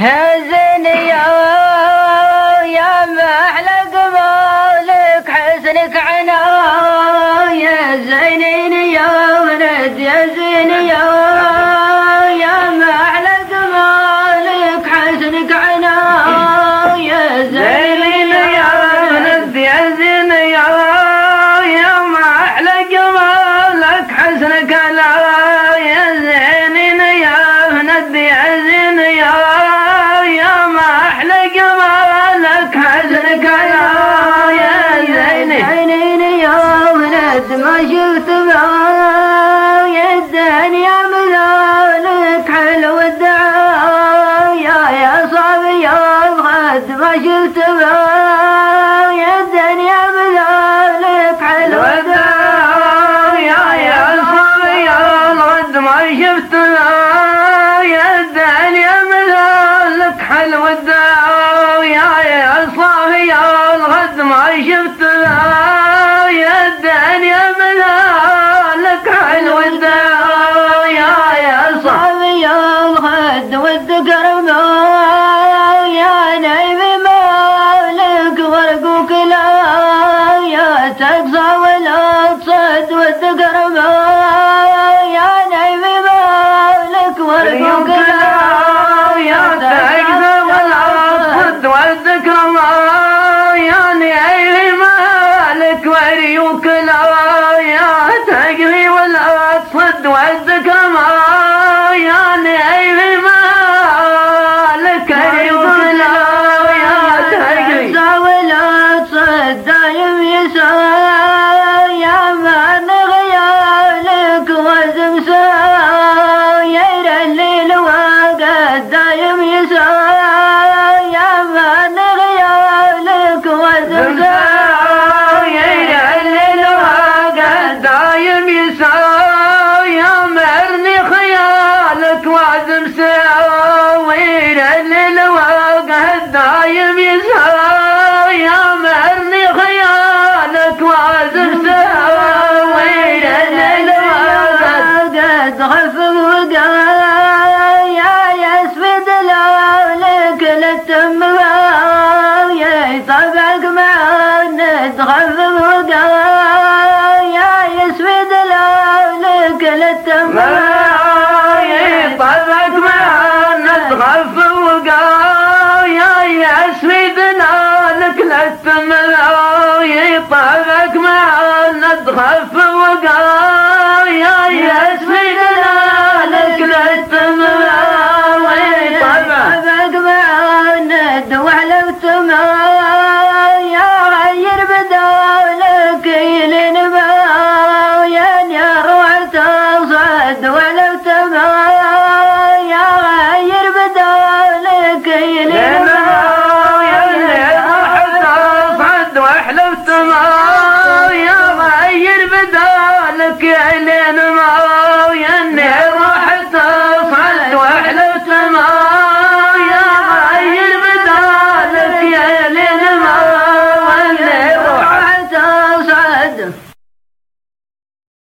يا زين يا محلى قبالك حسنك عنا يا زينين يا ولد يا زين يا محلى قبالك حسنك عنا يا زينين يا ولد يا زين يا محلى قبالك حسنك عنا يا زينين يا ولد يا زين يا محلى قبالك حسنك يا زينين يا ولد ما شفت يا الدنيا مثالك حلو الدعايا يا صبي يا الغد ما شفت يا الدنيا مثالك حلو الدعايا يا صبي يا الغد ما شفت يا الدنيا مثالك حلو الدعايا يا صبي يا الغد ما شفت يا الدنيا مثالك حلو الدعايا يا صبي يا الغد والذكر يا نبي مالك ورقك لا يا تقصى ولا تصد والذكر يا نبي مالك ورقك لا يا تقصى ولا تصد والذكر يا نبي مالك وريوك لا يا تقري ولا تصد والذكر يا نبي مالك وريوك لا يا تقري ولا تصد دايم يسار يا من غيالك وزم ساير الليل وقد دايم يسار يا من غيالك وزم ساير الليل وقد دايم يسار يا مرني خيالك وزم ساير الليل وقد دايم يسار يا مرني خيالك وزم ساير الليل وقد غف وقايا يسفد لك للتم يا طبعك معنا تغف وقايا يسفد لك للتم طبعك معنا تغف وقايا يسفد لك للتم طبعك معنا تغف وقايا يسفد لك للتم طبعك معنا دوحلفت يا غير بدالك يلين يا روح تصعد ولفت يا غير بدالك يلين تصعد وحلفت يا غير بدالك يلين